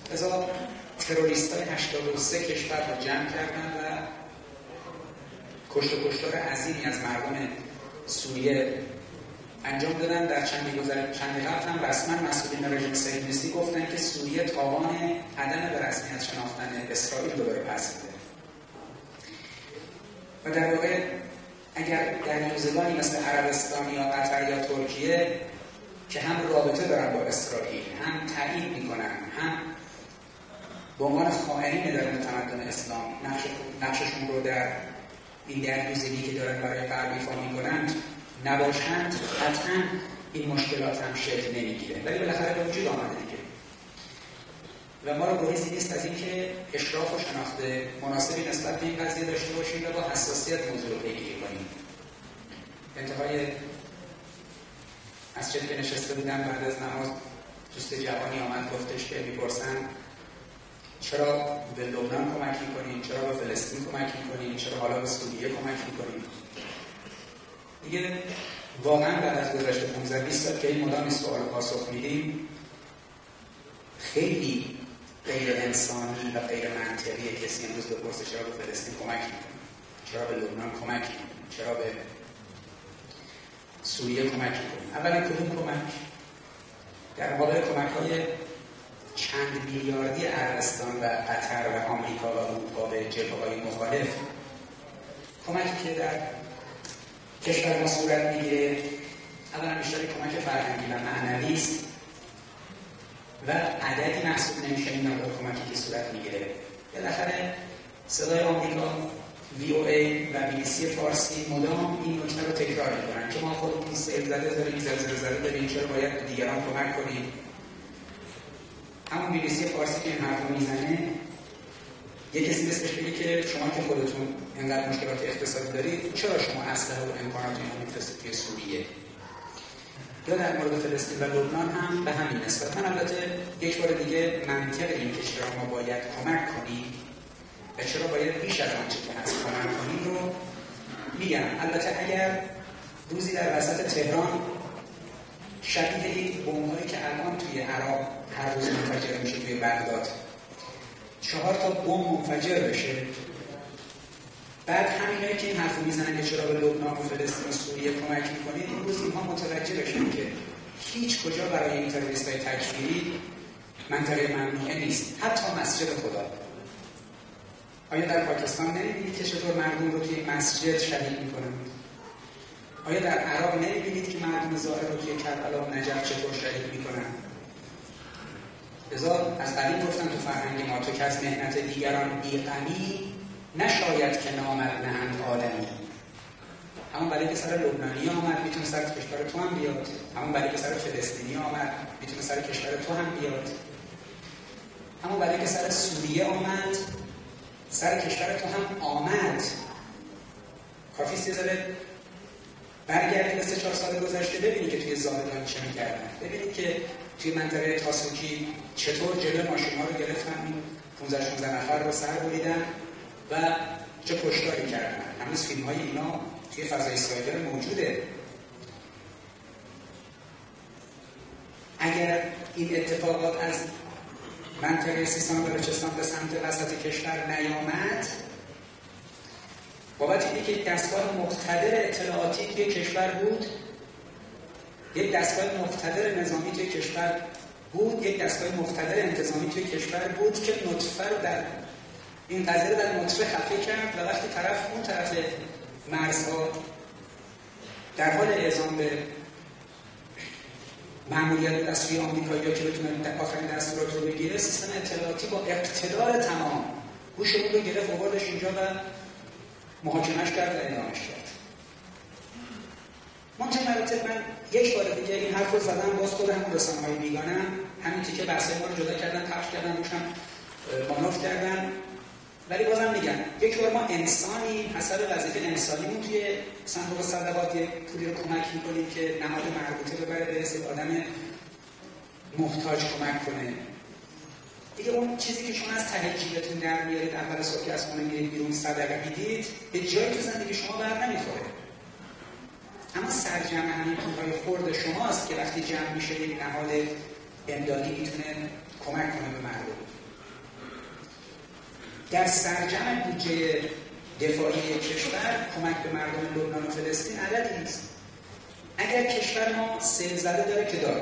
لذا تروریستای 83 کشور رو جمع کردن و کشت و کشتار عظیمی از مردم سوریه انجام دادن. در چندی قبل هم رسما مسئولین رژیم صهیونیستی گفتن که سوریه تاوان عدم به رسمیت شناختن اسرائیل رو داره پس میده. و در واقع اگر دریازگانی مثل عربستان یا قطر یا ترکیه که هم رابطه دارن با اسرائیل، هم تایید میکنن، هم به عنوان خائنین در تمدن اسلام نقششون رو در این دریازگی که دارن برای غرب ایفا میکنند نباشند، قطعا این مشکلات هم شکل نمیگیره. ولی بالاخره به وجود آمده دیگه و ما رو گریزی نیست از اینکه اشراف و شناخت مناسبی نسبت به این قضیه داشته باشیم و با حساسیت موضوع رو پیگیری کنیم. انتهای مسجد که نشسته بودم بعد از نماز دوست جوانی آمد گفتش که میپرسن چرا به لبنان کمک میکنین، چرا به فلسطین کمک میکنین، چرا حالا به سوریه کمک میکنین. دیگه واقعا بعد از گذشته 15-20 سال که این مدام سوال پاسخ میدیم خیلی غیر انسانی و غیر منطقیه کسی امروز بپرسه چرا به فلسطین کمک میکنین، چرا به لبنان کمک میکنین، چرا به سوریه کمک میکنین. اولا کدوم کمک؟ در مقابل کمک‌های چند میلیاردی عربستان و قطر و آمریکا و اروپا به جبهه‌های مخالف، کمکی که در کشور ما صورت میگیره اولا بیشتر کمک فرهنگی و معنوی است و عددی محسوب نمیشه این نوع کمکی که صورت میگیره. بالاخره صدای آمریکا، VOA و BBC فارسی مدام این نکته رو تکرار میکنن که ما خودمون سیل زده داریم، زلزله زده داریم، چرا باید به دیگران کمک کنیم. همون BBC فارسی که این حرف رو میزنه یه کسی مثلش بگه که شما که خودتون اینقدر مشکلات اقتصادی دارید چرا شما اسلحه و امکانات اینو میفرستید توی سوریه؟ یا در مورد فلسطین و لبنان هم به همین نسبت. من البته یک بار دیگه منطق این که چرا ما باید کمک کنیم و چرا باید بیش از آنچه که هست کمک کنیم رو میگم. البته اگر روزی در وسط تهران شبیه این بمب‌هایی که الان توی عراق هر روز منفجر میشه توی بغداد 4 تا بمب منفجر بشه، بعد همینایی که این حرفو میزنن که چرا به لبنان و فلسطین و سوریه کمک میکنید، این روز اینها متوجه بشن که هیچ کجا برای این تروریستای تکفیری منطقه ممنوعه نیست، حتی مسجد خدا. آیا در پاکستان نمیبینید که چطور مردم رو توی مسجد شهید میکنن؟ آیا در عراق نمیبینید که مردم ظاهر رو توی کربلا و نجف چطور شهید میکنن؟ لذا از قدیم گفتن تو فرهنگ ما تو که از مهنت دیگران بی‌غمی نشاید که نامد نهند آدمی. همون برای که سر لبنانی آمد میتونه سر کشور تو هم بیاد، همون برای که سر فلسطینی آمد میتونه سر کشور تو هم بیاد، همون برای که سر سوریه آمد سر کشور تو هم آمد. کافیست یه ذره برگردید به 3-4 سال گذشته ببینید که توی زاهدان چه می‌کردن، ببینید که توی منطقه تاسوکی چطور جلوی ماشین‌ها رو گرفتن، 15-16 نفر رو سر بریدن و چه کشتاری کردن. هنوز فیلم‌های اینا توی فضای سایبر موجوده. اگر این اتفاقات از منطقه سیستان و بلوچستان به سمت وسط کشور نیامد، بابت اینکه یک دستگاه مقتدر اطلاعاتی توی کشور بود، یک دستگاه مقتدر نظامی توی کشور بود، یک دستگاه مقتدر انتظامی توی کشور بود که نطفه رو در این قضیه رو در نطفه خفه کرد و وقتی طرف اون طرف مرزها در حال اعزام به مأموریت دستوری آمریکایی‌ها که بتونه آخرین دستورات رو بگیره، سیستم اطلاعاتی با اقتدار تمام گوشمون رو گرفت آوردش اینجا و محاکمش کرد و اعدامش کرد. منتهی من یک بار دیگه این حرف رو زدم، باز خود همون رسانه‌های بیگانه همین تیکه بحثای ما رو جدا کردن، پخش کردن، روشم مانور کردن. ولی بازم میگم یک بار ما انسانی حسب وظیفه انسانیمون توی صندوق صدقات یه پولی رو کمک میکنیم که نهاد مربوطه ببره به آدم محتاج کمک کنه. دیگه اون چیزی که شما از ته جیبتون در میارید اول صبح که از خونه میرید بیرون صدقه میدید، به جایی تو زندگی شما بر نمیخوره. اما سرجمع همین پولهای خرد شماست که وقتی جمع میشه یک نهاد امدادی میتونه کمک کنه به مردم. در سرجم بودجه دفاعی کشور کمک به مردم لبنان و فلسطین عددی نیست. اگر کشور ما سیل زده داره که داره،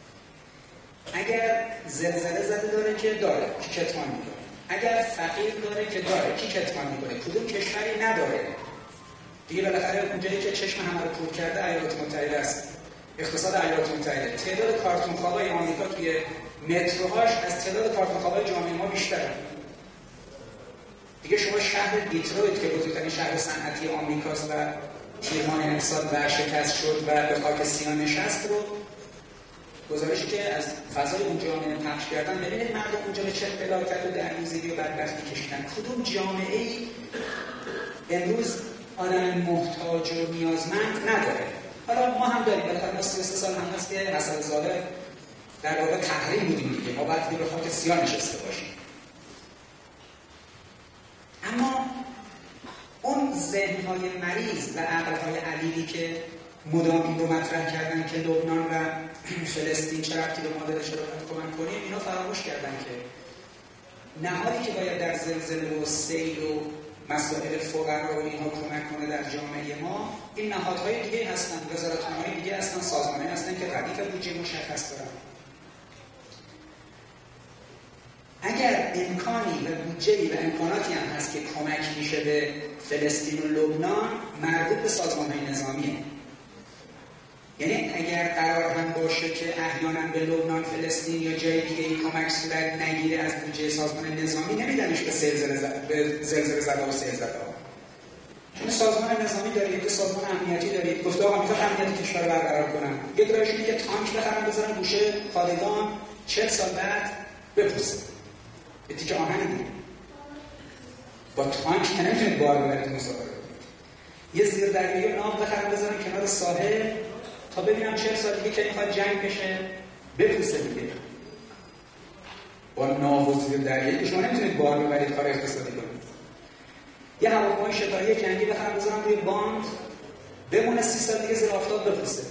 اگر زلزله زده داره که داره، کی کتمان میکنه؟ اگر فقیر داره که داره، کی کتمان میکنه؟ کدوم کشوری نداره؟ دیگه بالاخره اونجایی که چشم همه رو کور کرده ایالات متحده است. اقتصاد ایالات متحده، تعداد کارتون خوابای آمریکا توی متروهاش از تعداد کارتون خوابای جامعه ما بیشتره. دیگه شما شهر دیترویت که بزرگترین شهر صنعتی آمریکاست و تیرمان امسال ورشکست شد و به خاک سیاه نشست رو گزارشی که از فضای اون جامعه پخش کردن، ببینید مردم اونجا به چه فلاکت و درریزگی و بدبختی کشیدن. کدوم جامعه‌ای امروز آدم محتاج و نیازمند نداره؟ حالا ما هم داریم، بالاخره ما 33 سال هم هست که حسن ظاهر در واقع تحریم بودیم دیگه، ما باید به خاک سیاه نشسته باشیم. اما اون ذهن‌های مریض و عقل‌های علیلی که مدام این رو مطرح کردن که لبنان و فلسطین چه ربطی به ما داره، چرا باید کمک کنیم، اینا فراموش کردن که نهادی که باید در زلزله و سیل و مسائل فقرا و اینها کمک کنه در جامعه ما، این نهادهای دیگه هستن، وزارتخانه‌های دیگه هستن، سازمان‌های هستن که ردیف بودجه مشخص دارن. اگر امکانی و بودجه‌ای و امکاناتی هم هست که کمک میشه به فلسطین و لبنان، مربوط به سازمان‌های نظامیه. یعنی اگر قرار هم باشه که احیانا به لبنان، فلسطین یا جای دیگه ای کمک صورت نگیره از بودجه سازمان نظامی، نمیدنش به زلزله زده و سیل زده. چون سازمان نظامی دارید، سازمان امنیتی دارید، گفته آقا میخواد امنیت کشور رو برقرار کنم. یه راهش اینه که تانک بخرن بزنن گوشه خالدان 40 سال بعد بپوسه. یه تیکه آهنی دیگه. با تانک که نمیتونید بار ببرید مسافر رو. یه زیردریایی ناو بخرن بزنن کنار ساحل تا ببینم 40 سال دیگه که میخواد جنگ بشه بپوسه دیگه. با ناو و زیردریایی که شما نمیتونید بار ببرید کار اقتصادی کنید. یه هواپیمای شکاری جنگی بخرن بزنن روی باند بمونه 30 سال دیگه زیر آفتاب بپوسه.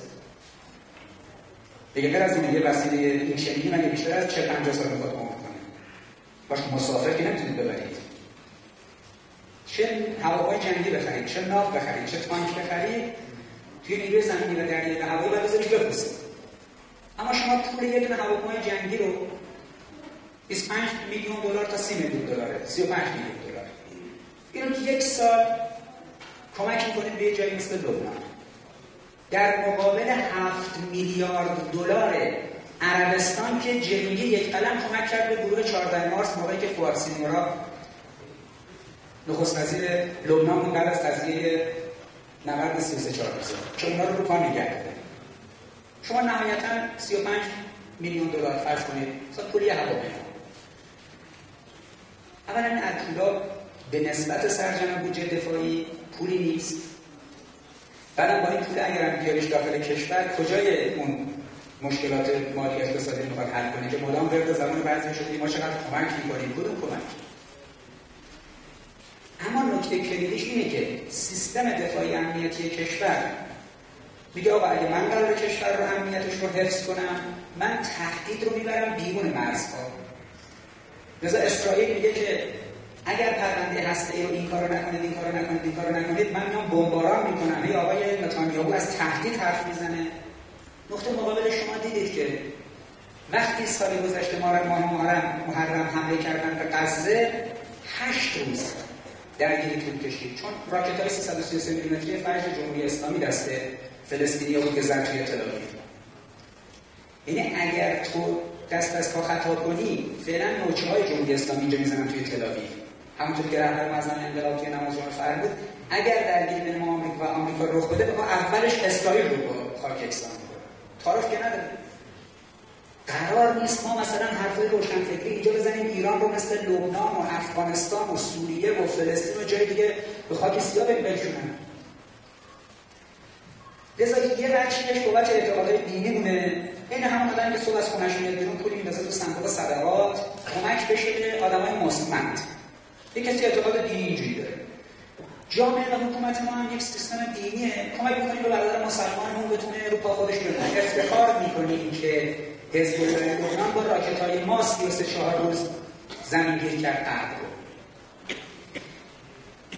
دیگه غیر از این یه وسیله این شنیدی مگه بیشتر از 40-50 سال میخواد عمر کنه. باش مسافر که نمیتونید ببرید. چه هواپیمای جنگی بخرید، چه ناو بخرید، چه تانک بخرید، توی نیروی زمینی و دریایی و هوایی باید بذاریش بپوسه. اما شما پول یه دونه هواپیمای جنگی رو 25 میلیون دلار تا 30 میلیون دلاره، 35 میلیون دلار. اینو تو یک سال کمک میکنید به یه جایی مثل لبنان. در مقابل 7 میلیارد دلار عربستان که جنگی یک قلم کمک کرد به گروه 14 مارس موقعی که فؤاد سینورا نخست وزیر لبنان بود بعد از قضیه نبرد 33 چون اونا رو پا نگه داره. شما نهایتاً 35 میلیون دلار فرض کنید مثلا پول یه هواپیما. اولا این پولا به نسبت سرجم بودجه دفاعی پولی نیست. بعدم با این پول اگر بیاریش داخل کشور کجای اون مشکلات مالی اقتصادی میخواد حل کنه که مدام ورد زمان بعضی شده ما چقدر کمک میکنیم، کدوم کمک؟ اما نکته کلیدیش اینه که سیستم دفاعی امنیتی کشور میگه آقا اگه من قرار کشور رو امنیتش رو حفظ کنم، من تهدید رو میبرم بیرون مرزها. لذا اسرائیل میگه که اگر پرونده هسته‌ای رو این کارو نکنید، این کارو نکنید، این کارو نکنید، من میام بمباران میکنم. ای آقای نتانیاهو از تهدید حرف میزنه. نقطه مقابل شما دیدید که وقتی سال گذشته ماه محرم حمله کردن به غزه 8 روز درگیری طول کشید، چون راکت‌های 333 میلیمتری فجر جمهوری اسلامی دست فلسطینی‌ها بود که زد توی تل‌آویو. یعنی اگر تو دست از پا خطا کنی، فعلا نوچه‌های جمهوری اسلامی اینجا میزنن توی تل‌آویو. همونطور که رهبر معظم انقلاب توی نماز جمعه فرمود اگر درگیری بین ما و آمریکا رخ بده، بگو اولش اسرائیل رو با خاک یکسان کنه. تعارف که نداره. قرار نیست ما مثلا حرفای روشنفکری اینجا بزنیم ایران رو مثل لبنان و افغانستان و سوریه و فلسطین و جای دیگه به خاک سیاه بکشونن. لذا یه بخشیش بابت اعتقادهای دینی مونه. این همون آدمی که صبح از خونه‌ش میاد بیرون پولی میندازه تو صندوق صدقات کمک بشه به آدمای مستمند. یه کسی اعتقاد دینی اینجوری داره. جامعه و حکومت ما هم یک سیستم دینیه. کمک می‌کنیم به برادر مسلمانمون بتونه رو پا خودش بمونه. افتخار می‌کنیم که حزب الله لبنان با راکت‌های ما 34 روز زمینگیری کرد غرب رو.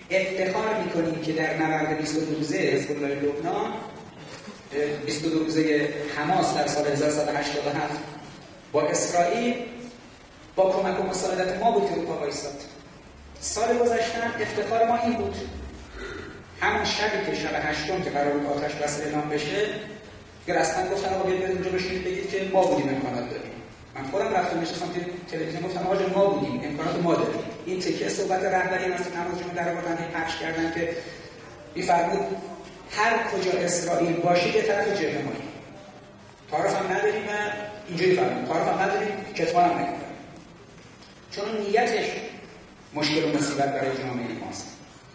افتخار میکنیم که در نبرد 22 روزه حزب الله لبنان، 22 روزه حماس در سال 1187 با اسرائیل با کمک و مساعدت ما بود که اروپا وایساد. سال گذشته افتخار ما این بود. همون شبی که شب هشتم که قرار بود آتش بس اعلام بشه، که رسما گفتن آقا بیاید اونجا بشینید بگید که ما بودیم امکانات داریم. من خودم رفتم نشستم توی تلویزیون گفتم آقا ما بودیم، امکانات ما داریم. این تکیه صحبت رهبری از نماز جمعه در آوردن پخش کردن که می‌فرمود هر کجا اسرائیل باشید یه طرف جبهه ما. تعارف هم نداریم و اینجوری فرمود. تعارف هم نداریم، کتمان هم نمی‌کنیم. چون نیتش مشکل و مصیبت برای جامعه ماست.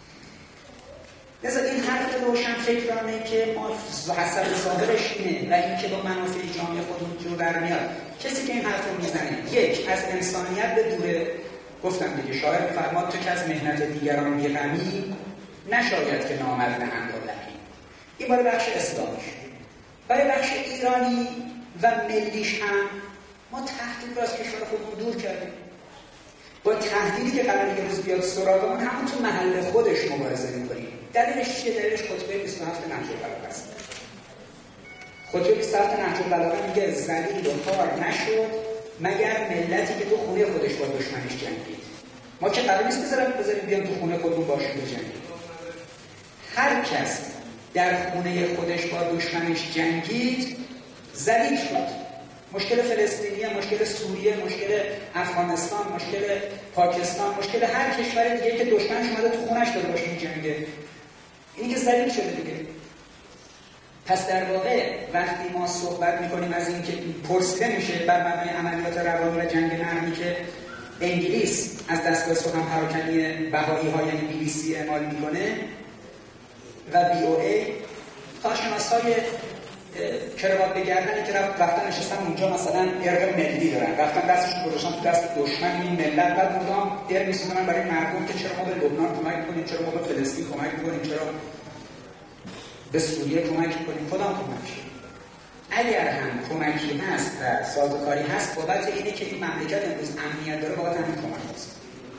لذا این حرف روشن فکرانه که ما حسب ظاهرش اینه و این که با منافع جامعه خودمون جور در میاد. کسی که این حرف رو میزنه یک از انسانیت به دوره. گفتم دیگه شاعر فرماد تو که از مهنت دیگران بی‌غمی نشاید که نامرد اندالهی. این برای بخش اسلامیش. برای بخش ایرانی و ملیش هم ما تهدید رو از کشور خودمون دور کردیم. با تهدیدی که قراره یه روز بیاد سراغمون همون تو محل خودش مبارزه می‌کنیم. دلیلش چیه؟ دلیلش خطبه 27 نهج البلاغه است. خطبه 27 نهج البلاغه میگه ذلیل و خوار نشد مگر ملتی که تو خونه خودش با دشمنش جنگید. ما که قرار نیست بذاریم بیان تو خونه خودمون باشیم بجنگیم. هر کس در خونه خودش با دشمنش جنگید ذلیل شد. مشکل فلسطینیه، مشکل سوریه، مشکل افغانستان، مشکل پاکستان، مشکل هر کشور دیگه که دشمنش اومده تو خونش داره باشه می‌جنگه. اینی که ذلیل شده دیگه. پس در واقع وقتی ما صحبت می‌کنیم از این که پرسیده میشه بر مبنای عملیات روانی و جنگ نرمی که انگلیس از دستگاه سخن پراکنی بهایی‌ها یعنی BBC اعمال می‌کنه و BOA کارشناس‌های کراوات به گردنی که رفتن نشستن اونجا مثلا ارق ملی دارن، رفتن دستشون گذاشتن تو دست دشمن این ملت، بعد مدام در می‌سوزونن برای مردم که چرا ما به لبنان کمک می‌کنیم، چرا ما به فلسطین کمک می‌کنیم، چرا به سوریه کمک می‌کنیم. کدام کمک؟ اگر هم کمکی هست و سازوکاری هست بابت اینه که این مملکت امروز امنیت داره، بابت همین کمک هست.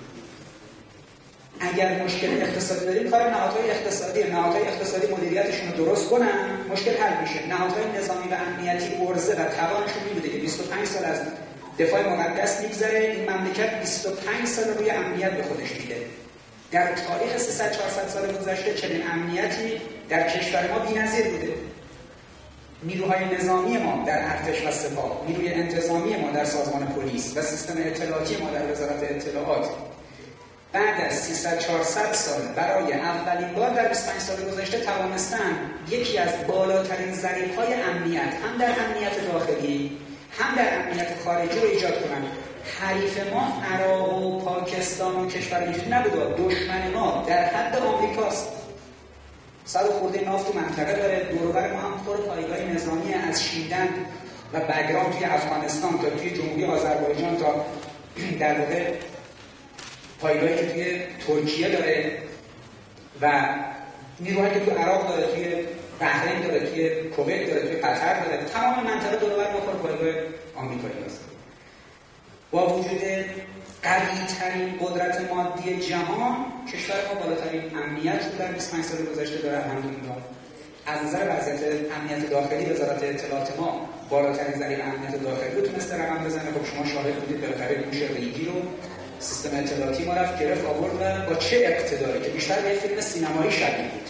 اگر مشکل اقتصادی داریم کار نهادهای اقتصادی مدیریتشون رو درست کنن مشکل حل میشه. نهادهای نظامی و امنیتی ارزه و توانشون میبوده که 25 سال از دفاع مقدس میگذره، این مملکت 25 سال روی امنیت به خودش میده. در تاریخ 300-400 سال گذشته چنین امنیتی در کشور ما بی‌نظیر بوده. نیروهای نظامی ما در ارتش و سپاه، نیروی انتظامی ما در سازمان پلیس و سیستم اطلاعاتی ما در وزارت اطلاعات بعد از 300-400 سال برای اولین بار در 25 سال گذشته توانستن یکی از بالاترین ظریف‌های امنیت هم در امنیت داخلی هم در امنیت خارجی رو ایجاد کنن. حریف ما عراق و پاکستان و کشور اینجوری نبود، دشمن ما در حد آمریکاست. 100 خورده نافت تو منطقه داره، دور و بر ما هم پر پایگاه نظامی از شیندن و بگرام توی افغانستان تا توی جمهوری آذربایجان تا در واقع پایگاهی که توی ترکیه داره و نیروهایی که توی عراق داره، توی بحرین داره، توی کویت داره، توی قطر داره. تمام منطقه دور و بر ما پر پایگاه آمریکایی هست. با وجود قوی‌ترین قدرت مادی جهان کشور ما بالاترین امنیت رو در 25 سال گذشته داره. الحمدلله از نظر وضعیت امنیت داخلی وزارت اطلاعات ما بالاترین ظریف امنیت داخلی رو تونسته رقم بزنه. خب شما شاهد بودید بالاخره گوش ریگی رو سیستم اطلاعاتی ما رفت گرفت آورد و با چه اقتداری که بیشتر به فیلم سینمایی شبیه بود.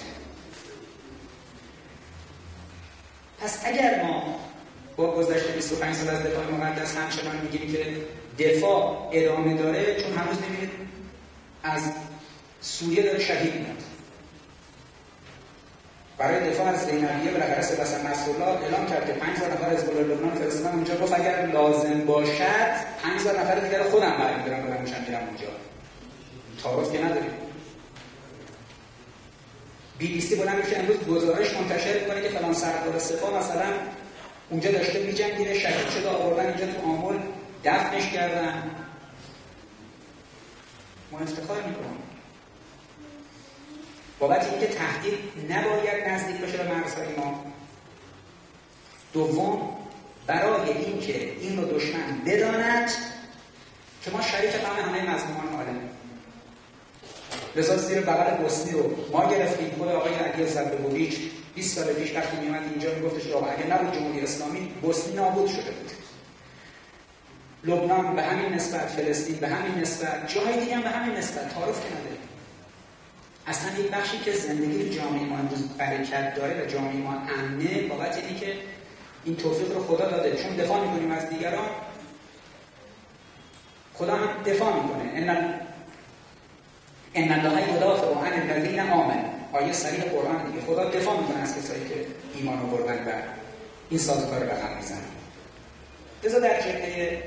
پس اگر ما با گذشته 25 سال از دفاع مقدس همچنان میگیم که دفاع ادامه داره، چون هنوز نمیدید از سوریه داره شهید میاد. برای دفاع از زینبیه بالاخره سپاسن نصرالله اعلام کرد که 5000 نفر حزب الله لبنان فرستادن اونجا. گفت اگر لازم باشد 5000 نفر دیگر خودم برمی‌دارم برام میشن میرم اونجا. تعارف که نداریم. BBC بلند میشه امروز گزارش منتشر می‌کنه که فلان سرکار سپاه مثلا اونجا داشته می‌جنگیده، شهید شده، آوردن اینجا تو آمل دفنش کردن. ما افتخار می‌کنیم بابت اینکه تهدید نباید نزدیک بشه به مرزهای ما. دوم برای اینکه این رو دشمن بداند که ما شریک غم همه مظلومان عالمیم. لذا زیر بغل بوسنی رو ما گرفتیم. خود آقای علی زلبویچ 20 سال پیش وقتی میومد اینجا میگفتش که اگه نبود جمهوری اسلامی بوسنی نابود شده بود. لبنان به همین نسبت، فلسطین به همین نسبت، جاهای دیگه هم به همین نسبت تعارف کرده. اصلا یک بخشی که زندگی تو جامعه ما امروز برکت داره و جامعه ما امنه بابت اینکه این توفیق رو خدا داده. چون دفاع می‌کنیم از دیگران، خدا هم دفاع می‌کنه. ان الله یدافع عن الذین آمنوا. آیه صریح قرآن دیگه. خدا دفاع می‌کنه از کسایی که ایمان آوردن و این سازوکار رقم میزنن. لذا در جبهه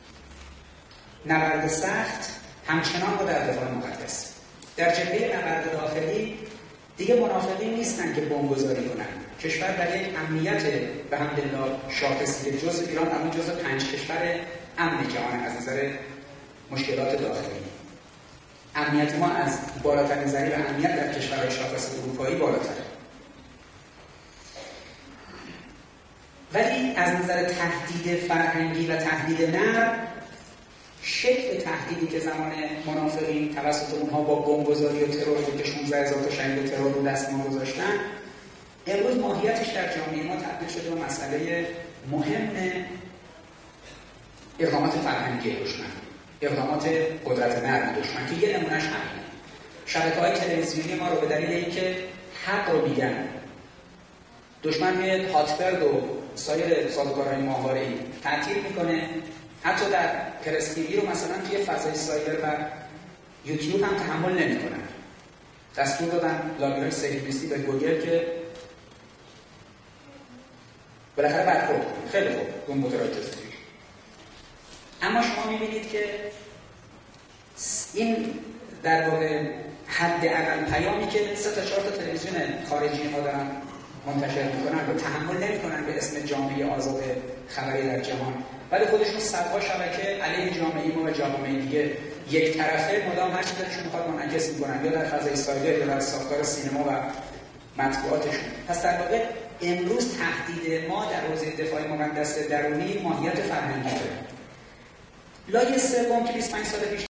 نبرد سخت همچنان با در دفاع مقدس. در جبهه نبرد داخلی دیگه منافقین نیستن که بمبگذاری کنن. کشور در یک امنیت به حمدالله شاخصی که جز ایران اما جز 5 کشور امن جهان از نظر مشکلات داخلی. امنیت ما از بالاترین ذریع و امنیت در کشورهای شاخص اروپایی بالاتره. ولی از نظر تهدید فرهنگی و تهدید نرم، شکل تهدیدی که زمان منافقین توسط اونها با بمبگذاری و ترور بود که 16000 تا شهید ترور رو دست ما گذاشتن، امروز ماهیتش در جامعه ما تبدیل شده به مسئله مهم اقدامات فرهنگی دشمن، اقدامات قدرت نرم دشمن که یه نمونهش همینه. شبکه‌های تلویزیونی ما رو به دلیل اینکه حق رو میگن، دشمن میاد هاتبرد و سایر سازوکارهای ماهواره‌ای تعطیل میکنه. حتی در پرستیوی رو مثلا توی فضای سایبر و یوتیوب هم تحمل نمی‌کنن. دستور دادن لابی‌های سکیوریتی به گوگل که بالاخره برخورد کنه. خیلی خوب، اون متوجه شدید. اما شما می‌بینید که این در واقع حداقل پیامی که 3 تا 4 تا تلویزیون خارجی ما دارن منتشر می‌کنن رو تحمل نمی‌کنن به اسم جامعه آزاد خبری در جهان. ولی خودشون صدها شبکه علیه جامعه ما و جامعه دیگه یک طرفه مدام هر چی دلشون می‌خواد منعکس می‌کنن، یا در فضای سایبر یا در ساختار سینما و مطبوعاتشون. پس در واقع امروز تهدید ما در حوزه دفاع مقدس درونی ماهیت فرهنگی داره. لایه سوم که 25 سال پیش